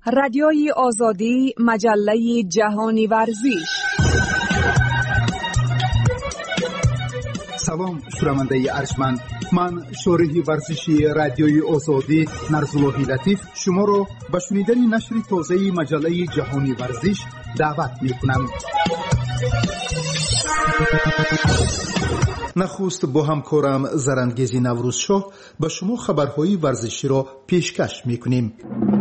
رادیوی آزادی، مجله جهانی ورزش. سلام شنونده ارجمند، من شارح ورزشی رادیوی آزادی نرزاللهی لطیف شما را به شنیدن نشر تازه مجله جهانی ورزش دعوت می‌کنم. نخست با همکارم زرندگیزی نوروزشاه به شما خبرهای ورزشی را پیشکش می‌کنیم.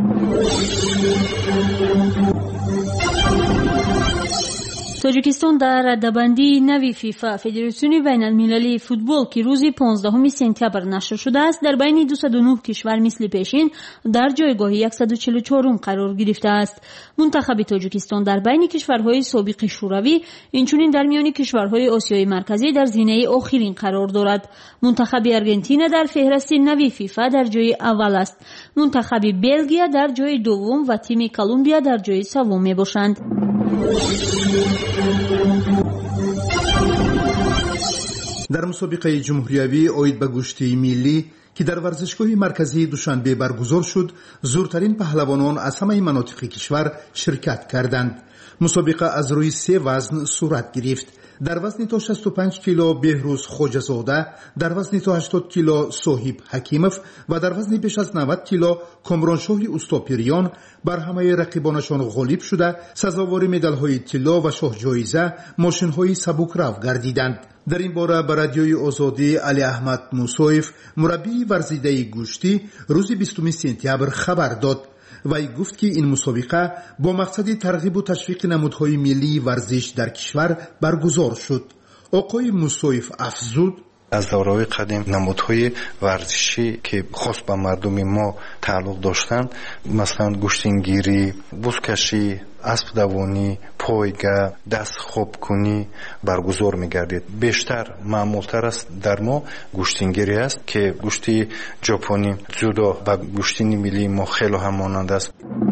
تاجیکستان در رده‌بندی نوی فیفا فدراسیون بین المللی فوتبال که روز 15 سپتامبر نشر شده است در بین 209 کشور مثل پیشین در جایگاه 144 قرار گرفته است. منتخب تاجیکستان در بین کشورهای سابق شوروی اینچنین در میان کشورهای آسیای مرکزی در زینه آخرین قرار دارد. منتخب آرژانتین در فهرست نوی فیفا در جای اول است. منتخب بلژیک در جای دوم و تیم کلمبیا در جای سوم میباشند. در مسابقه جمهوریوی اوید به گشتی ملی که در ورزشگاه مرکزی دوشنبه برگزار شد، زورترین پهلوانان از همه مناطق کشور شرکت کردند. مسابقه از روی 3 وزن صورت گرفت. در وزن تا 65 کیلو بهروز خوجزاده، در وزن تا 80 کیلو صاحب حکیموف و در وزن بیش از 90 کیلو کامرانشاه اوستاپیریان بر همه رقیبانشان غالب شده سزاوار مدال‌های طلا و شاه جایزه ماشین‌های سبکرو گردیدند. در این باره به رادیوی آزادی علی احمد موسویف مربی ورزیده گوشتی روز 20 سپتامبر خبر داد. وی گفت که این مسابقه با مقصد ترغیب و تشویق نمودهای ملی ورزش در کشور برگزار شد. آقای موسویف افزود: از دوره‌های قدیم نمودهای ورزشی که خاص به مردم ما تعلق داشتند، مثلا گوشتینگیری، بزکشی، اسب دوانی، پایگاه، دست خوب کنی برگزار می‌گردید. بیشتر معمول‌تر است در ما گوشتینگیری است که گوشتی ژاپنی جدا و گوشتی ملی ما خیلی هم مانند است.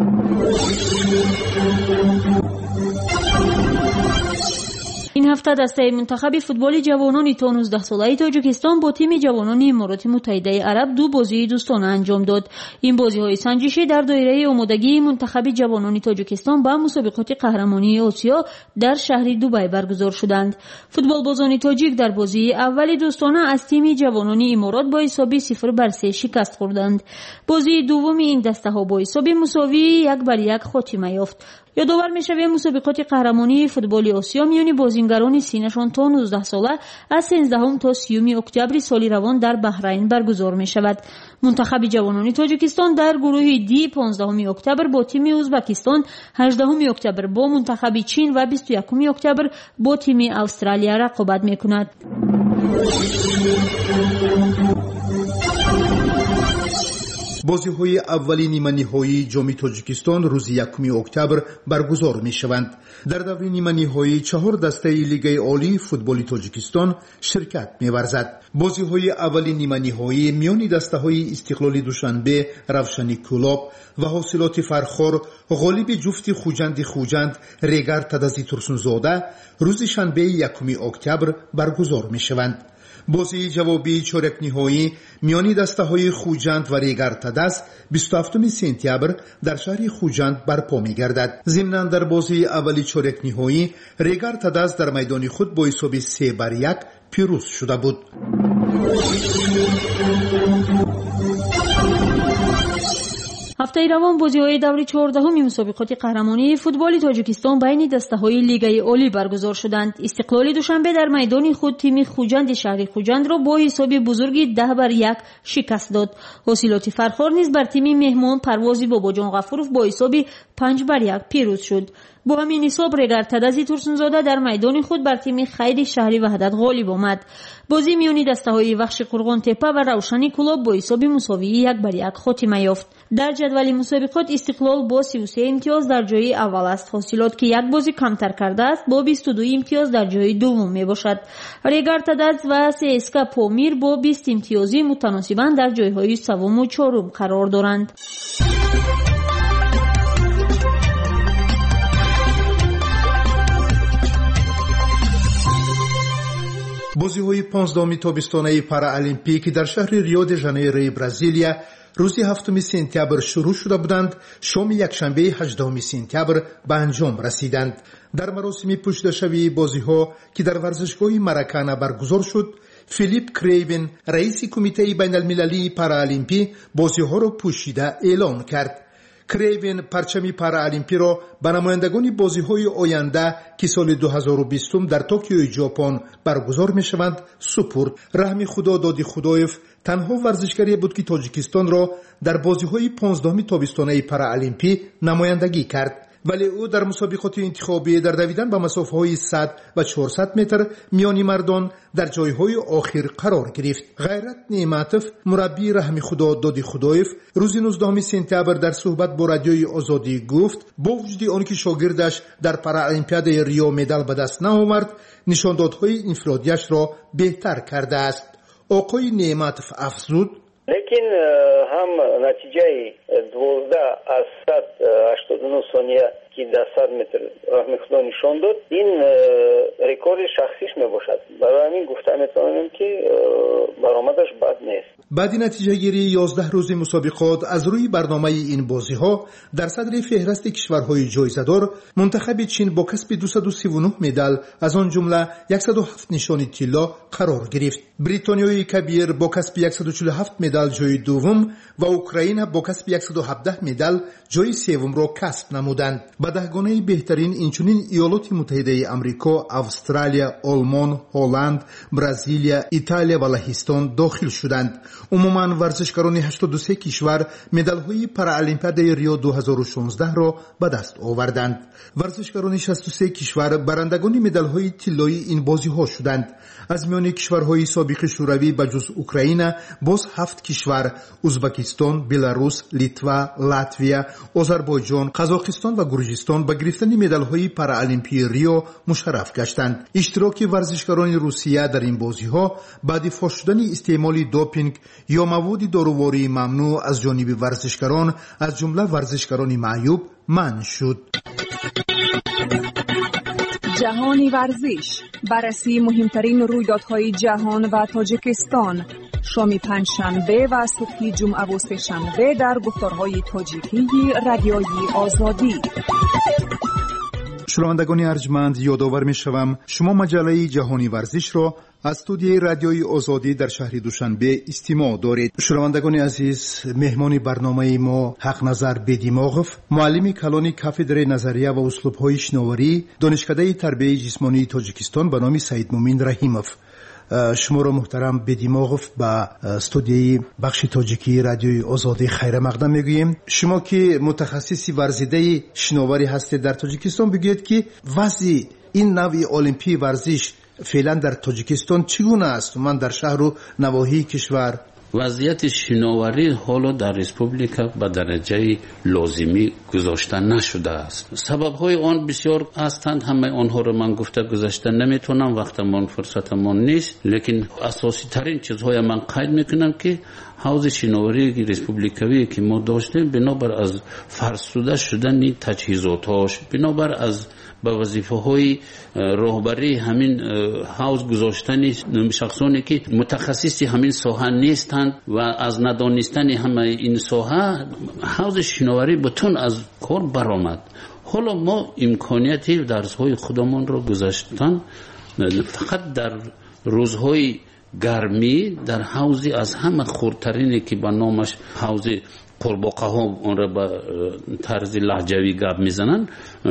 این هفته دسته منتخب فوتبال جوانان تا 19 ساله تاجیکستان با تیم جوانان امارات متحده عرب 2 بازی دوستانه انجام داد. این بازی‌های سنجشی در دایره آمادگی منتخب جوانان تاجیکستان با مسابقات قهرمانی آسیا در شهر دبی برگزار شدند. فوتبال بازان تاجیک در بازی اول دوستانه از تیم جوانان امارات با حساب 0-3 شکست خوردند. بازی دوم این دسته‌ها با حساب مساوی 1-1 خاتمه یافت. یادآور می‌شویم مسابقات قهرمانی فوتبال آسیا میان بازیگران سینشان تا 19 ساله از 13 تا 30 اکتبر سال روان در بحرین برگزار می‌شود. منتخب جوانان تاجیکستان در گروه دی 15 اکتبر با تیم ازبکستان، 18 اکتبر با منتخب چین و 21 اکتبر با تیم استرالیا رقابت می‌کند. بازی‌های اولی نیمه نهایی جام تاجیکستان روز 1 اکتبر برگزار می‌شوند. در دور نیمه نهایی 4 دسته لیگ عالی فوتبال تاجیکستان شرکت می‌ورزد. بازی‌های اولی نیمه نهایی میان دسته‌های استقلال دوشنبه روشنی کلاب و حاصلات فرخار غالب جفت خوجند ریگر تدزی ترسونزاده روز شنبه 1 اکتبر برگزار می‌شوند. بازی جوابی چهارک نهایی میانی دسته‌های خوجند و ریگر تدز 27 سپتامبر در شهر خوجند برپا می‌گردد. ضمناً در بازی اولی چهارک نهایی ریگر تدز در میدان خود با حساب 3-1 پیروز شده بود. هفته روان بازی‌های دور 14 مسابقات قهرمانی فوتبال تاجیکستان بین دسته‌های لیگ عالی برگزار شدند. استقلال دوشنبه در میدان خود تیم خوجند شهر خوجند را با حساب بزرگی 10-1 شکست داد. حاصلات فرخار نیز بر تیم مهمان پرواز باباجان غفورов با حساب 5-1 پیروز شد. با همین حساب ریگر تدزی ترسونزاده در میدان خود بر تیم خیر شهری وحدت غالب آمد. بازی میانی دسته‌های وحش قرغان تپه و روشنی کلاب با حساب مساوی 1-1 خاتمه یافت. در جدول مسابقات استقلال با 33 امتیاز در جای اول است. حاصلات که 1 بازی کمتر کرده است با 22 امتیاز در جای دوم می باشد. ریگر تدز و CSKA پامیر با 20 امتیازی متناسباً در جایهای سوم و چهارم قرار دارند. بازی‌های 15 تابستانه پارالمپیک در شهر ریو د ژانیرو برزیلیا روز 7 سپتامبر شروع شده بودند، شام یکشنبه 18 سپتامبر به انجام رسیدند. در مراسم پشتشوی بازی‌ها که در ورزشگاه مراکانا برگزار شد، فیلیپ کریون رئیس کمیته بین المللی پارالیمپی بازی‌ها را پوشیده اعلان کرد. کریون پرچم پارالیمپی را به نمایندگان بازی‌های آینده که سال 2020 در توکیو ژاپن برگزار می‌شوند سپرد. رحمی خدا دادی خدایف تنها ورزشکاری بود که تاجیکستان را در بازی‌های 15 تابستانه پارالیمپی نمایندگی کرد. ولی او در مسابقات انتخابی در دویدن به مسافه‌های 100 و 400 متر میانی مردان در جایهای آخر قرار گرفت. غیرت نعمتوف مربی رحمی خدا دادی خدایف روز 19 سپتامبر در صحبت با رادیوی آزادی گفت با وجود آنکه شاگردش در پارالیمپیاد ریو مدال به دست نیاورد، نشاندادهای انفرادیش را بهتر کرده است. آقای نعمتوف افزود: لیکن هم نتیجه 12 از 189 ثانیه که در 100 متر رحمی خدا نشان داد، این رکورد شخصیش می باشد. برای همین گفته میتونم که برآمدش بد نیست. بعد نتیجه گیری 11 روز مسابقات از روی برنامه این بازی ها در صدر فهرست کشورهای جایزه‌دار منتخب چین با کسب 239 مدال از آن جمله 107 نشان طلا قرار گرفت. بریتانیای کبیر با کسب 147 مدال جای دوم و اوکراین با کسب 117 مدال جای سوم را کسب نمودند. به دهگانه بهترین اینچنین ایالات متحده آمریکا، استرالیا، آلمان، هلند، برزیلیا، ایتالیا و لهستان داخل شدند. عموما ورزشکاران 83 کشور مدال‌های پارالیمپیاد ریو 2016 را به دست آوردند. ورزشکاران 63 کشور برندگان مدال‌های طلایی این بازی‌ها شدند. از میان کشورهای سابق شوروی به جز اوکراین باز 7 کشور ازبکستان، بلاروس، لیتوا، لاتویا، آذربایجان، قزاقستان و گرجستان به گرفتن مدال‌های پارالیمپی ریو مشرف گشتند. اشتراک ورزشکاران روسیه در این بازی‌ها بعد فاش شدن استعمال دوپینگ یا مواد داروواری ممنوع از جانب ورزشکاران از جمله ورزشکاران معیوب منع شد. جهانی ورزش، بررسی مهمترین رویدادهای جهان و تاجیکستان، شام پنجشنبه و صبح جمعه و سه‌شنبه در گفتارهای تاجیکی رادیوی آزادی. شنوندگان ارجمند، یادآور می‌شوم شما مجله جهانی ورزش را از استودیوی رادیوی آزادی در شهر دوشنبه استماع دارید. شنوندگان عزیز، مهمان برنامه ما حق نظر بدیماغف، معلم کلان کافدره نظریه و اسلوب‌های شناوری، دانشکده تربیت جسمانی تاجیکستان به نام سید مومن رحیموف. شما را محترم بدیماغف به استودیوی بخش تاجیکی رادیوی آزادی خیر مقدم میگوییم. شما که متخصصی ورزیده شناوری هستید در تاجیکستان، بگویید که وضع این نوع المپی ورزش فعلا در تاجیکستان چگونه است؟ من در شهر و نواحی کشور وضعیت شناوری حالا در ریسپوبلیکا به درجه لازمی گذاشته نشده است. سبب‌های آن بسیار هستند، همه آنها را من گفته گذاشته نمیتونم، وقتمان فرصتمان نیست، لیکن اساسی ترین چیزهای من قید میکنم که حوزه شناوری ریسپوبلیکوی که ما داشتیم بنابر از فرسوده شدن تجهیزاتش، بنابر از به وظیفه‌های راهبری همین حوض گذاشتن شخصانی که متخصصی همین ساحه نیستند و از ندانستن همه این ساحه حوض شناوری بتون از کار برآمد. حالا ما امکانیتی درس‌های خودمان را گذاشتن فقط در روزهای گرمی در حوضی از همه خردترینی که به نامش حوض قرباقه ها اون را به طرز لهجوی گپ میزنن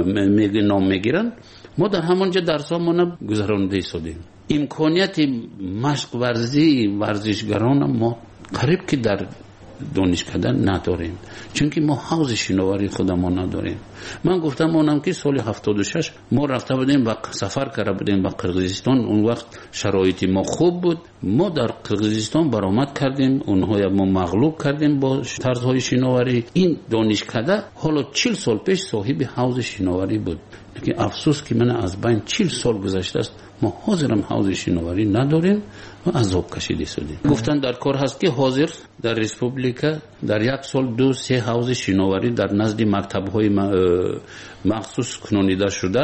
نام میگیرن، ما در همانجا درسامون گذرانده شدیم. امکانیت مشق ورزی ورزشگران ما قریب که در دانشکده نداریم، چون که ما حوض شناوری خودمون نداریم. من گفتم اونم که سال 76 ما رفته بودیم و سفر کرده بودیم به قرقیزستان. اون وقت شرایط ما خوب بود، ما در قرقیزستان برآمد کردیم، اونها ما مغلوب کردیم با طرزهای شناوری. این دانشکده حالا 40 سال پیش صاحب حوض شناوری بود، که افسوس که من از بین 40 سال گذشته است ما حاضرم حوض شناوری نداریم و عذاب کشیده شدیم. گفتن در کار هست که حاضر در ریسپوبلیکا در یک سال 2-3 حوض شناوری در نزد مکتب‌های مخصوص کنونیده شده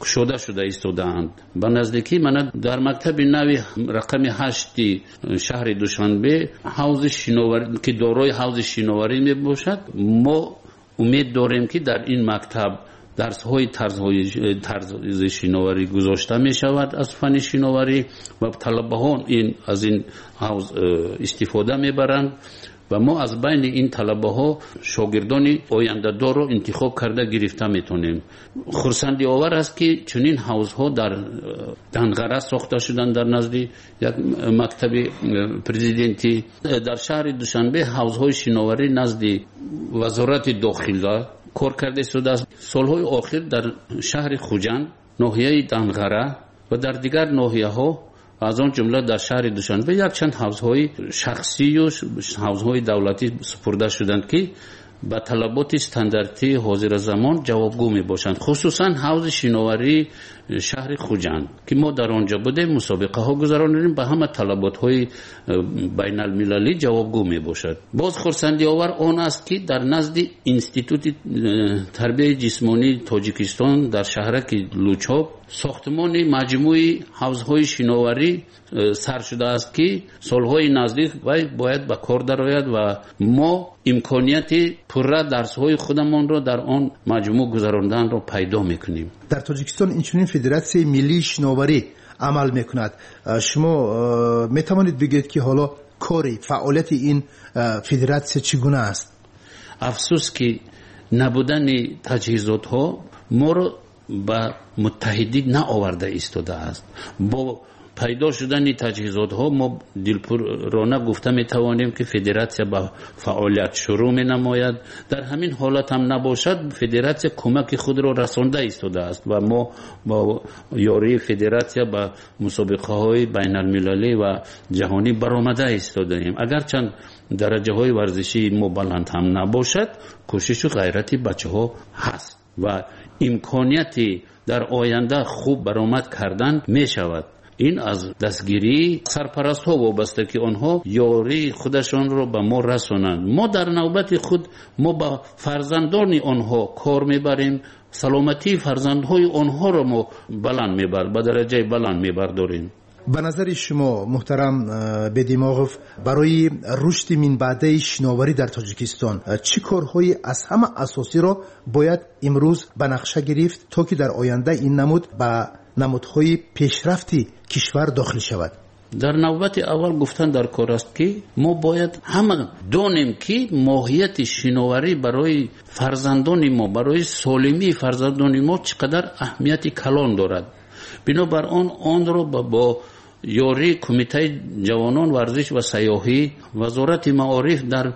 شده ایستادند. به نزدیکی من در مکتب نوی رقم 8 شهر دوشنبه حوض شینواری که دارای حوض شینواری می باشد، ما امید داریم که در این مکتب درس‌های طرز شینواری گذاشته می شود از فن شینواری و طلبه‌ها از این حوض استفاده می برند و ما از بین این طلبه‌ها شاگردان آینده‌دار رو انتخاب کرده گرفته میتونیم. خرسندی آور است که چنین حوض‌ها در دنغره ساخته شدن در نزد یک مکتب پرزیدنتی. در شهر دوشنبه حوض‌های شینواری نزد وزارت داخله کار کرده شده است. سال‌های آخر در شهر خوجند، ناحیه دنغره و در دیگر ناحیه‌ها از آن جمله در شهر دوشنبه یک چند حوض‌های شخصی و حوض‌های دولتی سپرده شدند که به طلبات استانداردی حاضر زمان جوابگو می باشند. خصوصا حوض شینواری شهر خوجند که ما در آنجا بوده مسابقه ها گذراندیم، به همه طلبات های بین المللی جوابگو می باشد. باز خرسندی آور آن است که در نزد انستیتوت تربیت جسمانی تاجیکستان در شهرک لوچاب ساختمان مجموعه حوض‌های شینواری سر شده است که سالهای نزدیک باید به کار درآید و ما امکانیت پوره درس‌های خودمان را در آن مجموعه گذراندن را پیدا می‌کنیم. در تاجیکستان اینچنین فدراسیون ملی شینواری عمل می‌کند. شما می‌توانید بگید که حالا کاری فعالیت این فدراسیون چگونه است؟ افسوس که نبودن تجهیزات‌ها ما را به متحدی نآورده ایستاده است. با پیدا شدن تجهیزات ها ما دلپرانه گفته می توانیم که فدراسیون با فعالیت شروع می نماید. در همین حالت هم نباشد فدراسیون کمک خود را رسانده ایستاده است و ما با یاری فدراسیون با مسابقه های بین المللی و جهانی برآمده ایستاده ایم. اگرچند درجه های ورزشی ما بلند هم نباشد، کوشش و غیرت بچه ها هست و امکانیتی در آینده خوب برآمد کردن می شود. این از دستگیری سرپرست ها وابسته که آنها یاری خودشان را به ما رسانند. ما در نوبت خود ما با فرزندان آنها کار میبریم، سلامتی فرزندهای آنها را ما بلند میبر به درجه بلند میبرداریم. به نظر شما محترم بدیماغوف برای رشد من بعده شینواری در تاجیکستان چه کارهای از همه اساسی را باید امروز به نقشه گرفت تا که در آینده این نمود به نمودهای پیشرفتی کشور داخل شود؟ در نوبت اول گفتن در کار است که ما باید همه دانیم که ماهیت شینواری برای فرزندان ما، برای سالمی فرزندان ما چقدر اهمیت کلان دارد. بنابر آن را با یاری کمیته جوانان ورزش و سیاحی وزارت معارف در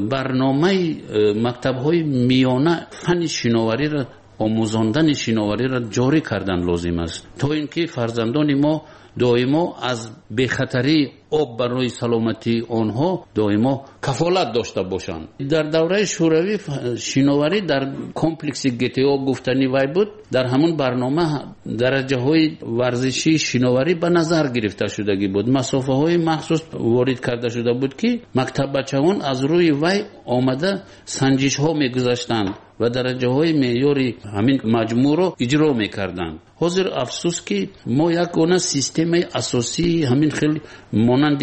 برنامه مکتب‌های میانه فن شینواری را آموزاندن شینواری را جاری کردن لازم است تا اینکه فرزندان ما دائما از بخطری آب برای سلامتی آنها دائما کفالت داشته باشند. در دوره شوروی شینواری در کمپلکس گتیو گفتنی وای بود. در همون برنامه درجه های ورزشی شینواری به نظر گرفته شدگی بود. مسافه های مخصوص وارد کرده شده بود که مکتب بچه‌هان از روی وای آمده سنجش ها میگذاشتند و درجه های معیاری همین مجموع رو اجرا میکردند. حاضر افسوس که ما یک گونه سیستم اساسی همین خیلی مانند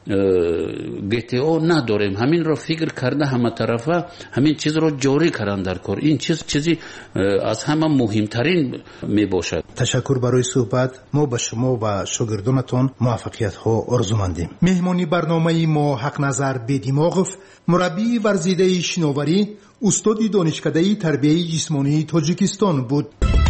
گتیو نداریم. همین رو فکر کرده همه طرفه همین چیز رو جاری کردن در کار. این چیزی از همه مهمترین می باشد. تشکر برای صحبت. ما به شما و شاگردانتان موفقیت ها آرزومندیم. مهمانی برنامه ما حق نظر بدیماغوف، مربی ورزیده شینواری، استاد دانشکده تربیت جسمانی تاجیکستان بود.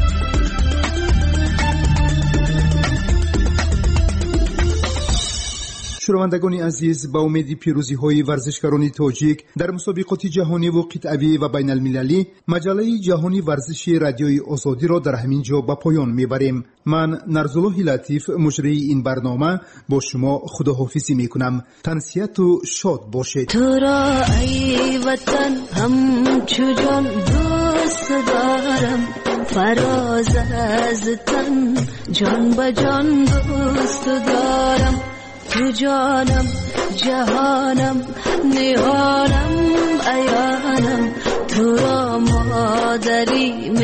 شنوندگان عزیز، با امید پیروزی های ورزشکاران تاجیک در مسابقات جهانی و قطعی و بین المللی، مجله جهانی ورزشی رادیوی آزادی را در همین جا به پایان میبریم. من نرزالله لطیف مجری این برنامه با شما خداحافظی میکنم. تنسیت و شاد باشید. تو را ای وطن همچو جان دوست دارم، فراز از تن جان به جان دوست دارم. تو جانم جهانم نهانم ایانم، تو را مادری